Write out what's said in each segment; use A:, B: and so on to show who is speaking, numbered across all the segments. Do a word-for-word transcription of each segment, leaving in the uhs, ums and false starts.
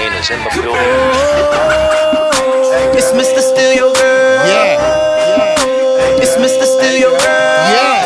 A: Wayne is in the building.
B: Oh, it's Mister Steal Your Girl.
C: Yeah. yeah.
B: It's Mister Steal Your Girl.
C: Yeah.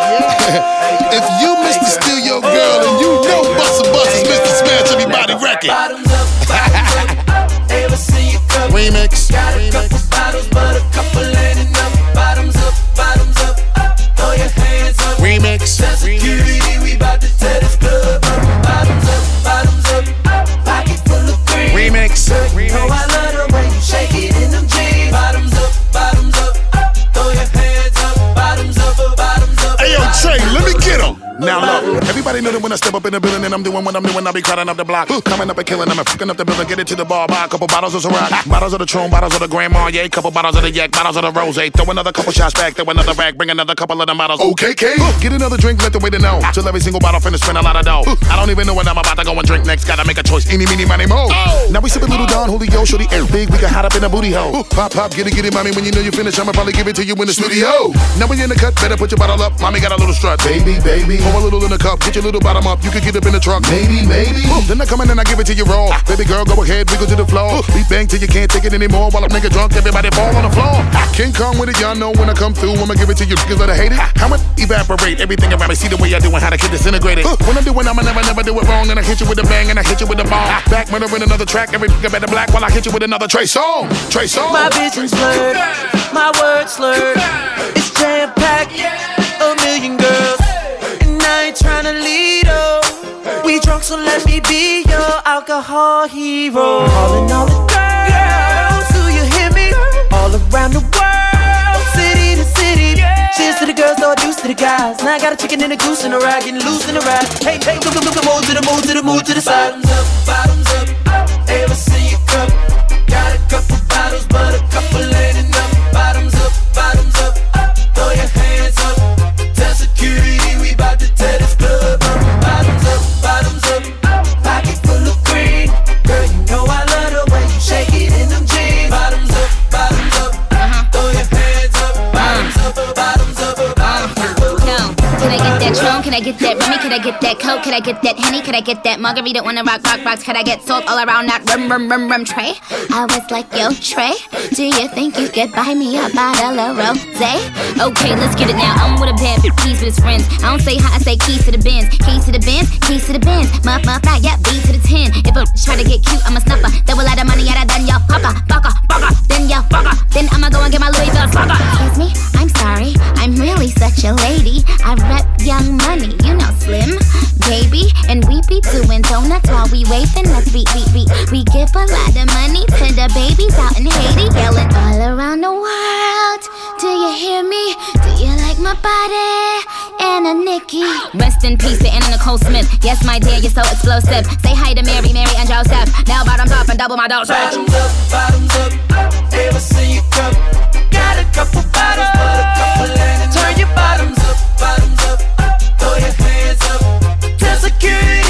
C: yeah. If you Mister Steal Your Girl and you know Busta Bus is Mister Smash Everybody record.
B: Bottoms up, bottoms up. Ever see you cup?
C: Remix.
B: Got a couple bottles, but a couple ain't enough. Bottoms up, bottoms up. Throw your hands up.
C: Remix.
B: Tell security we bout to tear this club up. Bottoms up, bottoms up. Pocket full of cream.
C: Remix.
B: You know I love the way you shake it in them jeans. Bottoms up, bottoms up. Throw your hands up. Bottoms up, bottoms up.
C: Hey yo, Trey, let me get him. Now look, everybody know that when I step up in the building and I'm doing what I'm doing, I be crowding up the block. Coming up and killing them and fucking up the building, get it to the bar, buy a couple bottles of Ciroc, bottles of the Tron, bottles of the Grand Marnier, couple bottles of the Yak, bottles of the Rose, throw another couple shots back, throw another back, bring another couple of them bottles. Okay, K, get another drink, let the waiter know. Till every single bottle finna spend a lot of dough. I don't even know what I'm about to go and drink next, gotta make a choice, eeny, meeny, miny, mo. Now we sippin' little Don Julio, shorty air big, we can hide up in a booty hole. Pop, pop, get it, get it, mommy, when you know you finish, I'ma probably give it to you in the studio. Now when you're in the cut, better put your bottle up, mommy got a little strut. Baby, baby, pour a little in the cup. Get your little bottom up, you can get up in the trunk. Maybe, maybe. Ooh, then I come in and I give it to you raw. Baby girl, go ahead, wiggle to the floor. Beat bang till you can't take it anymore. While I'm nigga drunk, everybody fall on the floor. King Kong with it, y'all know when I come through. I'ma give it to you, cause let her hate it. I'ma evaporate everything around me. See the way I do and how to get disintegrated. Uh, when I'm doing, I'ma never, never do it wrong. And I hit you with a bang and I hit you with a ball. Back murder in another track, every nigga better black while I hit you with another Trey Songz. Trey Songz.
B: My vision slurred, my words slurred. It's jam packed, a million girls. I ain't tryna lead, oh. We drunk, so let me be your alcohol hero. Calling all the girls, do you hear me? All around the world, city to city. Cheers to the girls, no deuce to the guys. Now I got a chicken and a goose and a ride, getting loose in the ride. Hey, hey, look, look, look, move to the move to the move to the side. Bottoms up, bottoms up. Ever see you cup? Got a couple bottles, but a couple ain't enough. Bottoms up, bottoms up. Throw your hands up. Tell security we bout to tear this club up. Bottoms up, bottoms up. Pocket full of green. Girl, you know I love the way you shake it in them jeans. Bottoms up, bottoms up. Throw your hands up. Bottoms up, bottoms up, bottoms up.
D: Can I get that Tron? Can I get that Remy? Can I get that Coke? Can I get that Henny? Can I get that Margarita? Wanna rock, rock, rocks? Can I get salt all around that rum, rum, rum, rum tray? I was like, yo, Trey, do you think you could buy me a bottle of rosé? Okay, let's get it now. I'm with a bad bitch, keys with his friends. I don't say hi, I say keys to the Benz. Keys to the Benz, keys to the Benz. Muff, muff, fly, yeah, B to the ten. If a try to get cute, I'm a snuffer. Throw a lot of money at her, then y'all fucker, fucker, fucker. Then y'all fucker. Then I'ma go and get my Louis Vuitton fucker. Excuse me, I'm sorry, I'm really such a lady. I rep Young Money, you know Slim, baby. And we be doing donuts while we waving. Let's beat, beat, beat. We give a lot of money to the babies out in Haiti, yelling all around the world. Do you hear me? Do you like my body? Anna Nikki. Rest in peace to Anna Nicole Smith. Yes, my dear, you're so explosive. Say hi to Mary, Mary, and Joseph. Now bottoms up and double my dose.
B: Bottoms up, bottoms up. Ever see you cup? Got a couple bottles, but a couple ain't enough. Turn your bottoms up, bottoms up. Throw your hands up. Tell security